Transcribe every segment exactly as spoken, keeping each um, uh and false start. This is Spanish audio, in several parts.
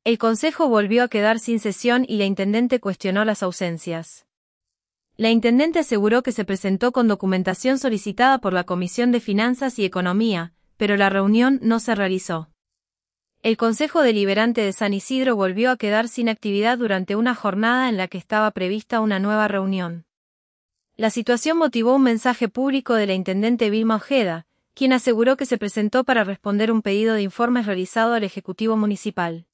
El consejo volvió a quedar sin sesión y la intendente cuestionó las ausencias. La intendente aseguró que se presentó con documentación solicitada por la Comisión de Finanzas y Economía, pero la reunión no se realizó. El Consejo Deliberante de San Isidro volvió a quedar sin actividad durante una jornada en la que estaba prevista una nueva reunión. La situación motivó un mensaje público de la intendente Vilma Ojeda, quien aseguró que se presentó para responder un pedido de informes realizado al Ejecutivo Municipal.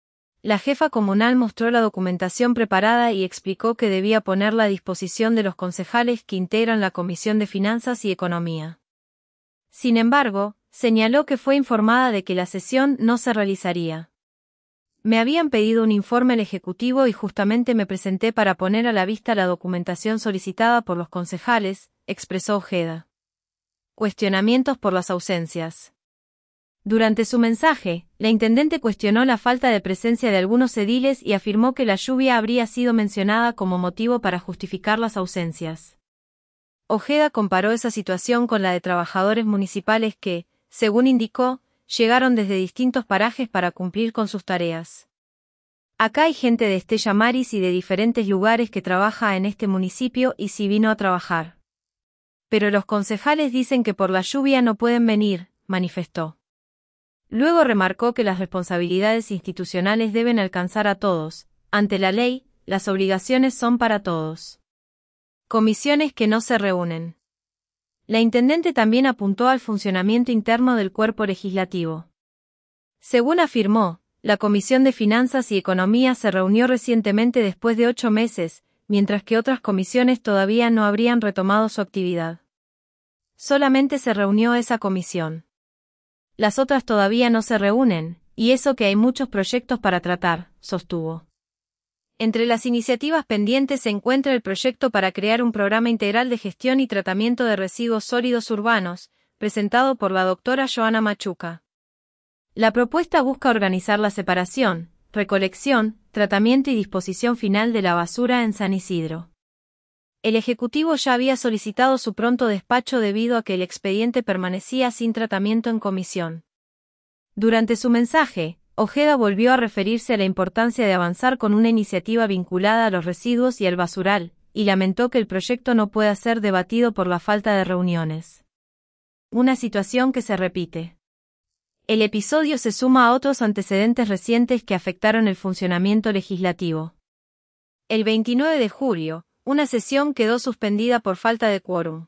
La jefa comunal mostró la documentación preparada y explicó que debía ponerla a disposición de los concejales que integran la Comisión de Finanzas y Economía. Sin embargo, señaló que fue informada de que la sesión no se realizaría. Me habían pedido un informe al Ejecutivo y justamente me presenté para poner a la vista la documentación solicitada por los concejales, expresó Ojeda. Cuestionamientos por las ausencias. Durante su mensaje, la intendente cuestionó la falta de presencia de algunos ediles y afirmó que la lluvia habría sido mencionada como motivo para justificar las ausencias. Ojeda comparó esa situación con la de trabajadores municipales que, según indicó, llegaron desde distintos parajes para cumplir con sus tareas. Acá hay gente de Estella Maris y de diferentes lugares que trabaja en este municipio y sí vino a trabajar. Pero los concejales dicen que por la lluvia no pueden venir, manifestó. Luego remarcó que las responsabilidades institucionales deben alcanzar a todos. Ante la ley, las obligaciones son para todos. Comisiones que no se reúnen. La intendente también apuntó al funcionamiento interno del cuerpo legislativo. Según afirmó, la Comisión de Finanzas y Economía se reunió recientemente después de ocho meses, mientras que otras comisiones todavía no habrían retomado su actividad. Solamente se reunió esa comisión. Las otras todavía no se reúnen, y eso que hay muchos proyectos para tratar, sostuvo. Entre las iniciativas pendientes se encuentra el proyecto para crear un programa integral de gestión y tratamiento de residuos sólidos urbanos, presentado por la doctora Joana Machuca. La propuesta busca organizar la separación, recolección, tratamiento y disposición final de la basura en San Isidro. El Ejecutivo ya había solicitado su pronto despacho debido a que el expediente permanecía sin tratamiento en comisión. Durante su mensaje, Ojeda volvió a referirse a la importancia de avanzar con una iniciativa vinculada a los residuos y al basural, y lamentó que el proyecto no pueda ser debatido por la falta de reuniones. Una situación que se repite. El episodio se suma a otros antecedentes recientes que afectaron el funcionamiento legislativo. El veintinueve de julio, una sesión quedó suspendida por falta de quórum.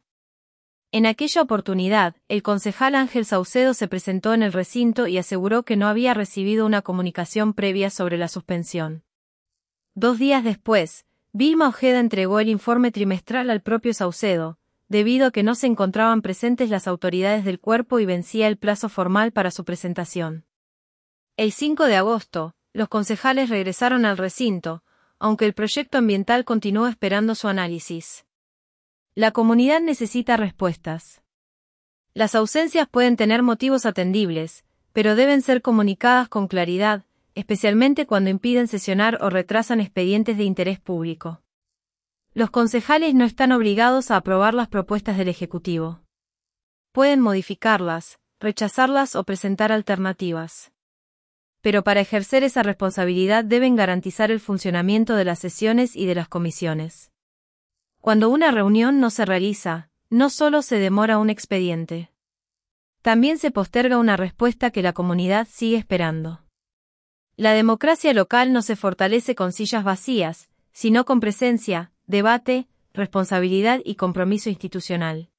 En aquella oportunidad, el concejal Ángel Saucedo se presentó en el recinto y aseguró que no había recibido una comunicación previa sobre la suspensión. Dos días después, Vilma Ojeda entregó el informe trimestral al propio Saucedo, debido a que no se encontraban presentes las autoridades del cuerpo y vencía el plazo formal para su presentación. El cinco de agosto, los concejales regresaron al recinto, aunque el proyecto ambiental continuó esperando su análisis. La comunidad necesita respuestas. Las ausencias pueden tener motivos atendibles, pero deben ser comunicadas con claridad, especialmente cuando impiden sesionar o retrasan expedientes de interés público. Los concejales no están obligados a aprobar las propuestas del Ejecutivo. Pueden modificarlas, rechazarlas o presentar alternativas. Pero para ejercer esa responsabilidad deben garantizar el funcionamiento de las sesiones y de las comisiones. Cuando una reunión no se realiza, no solo se demora un expediente. También se posterga una respuesta que la comunidad sigue esperando. La democracia local no se fortalece con sillas vacías, sino con presencia, debate, responsabilidad y compromiso institucional.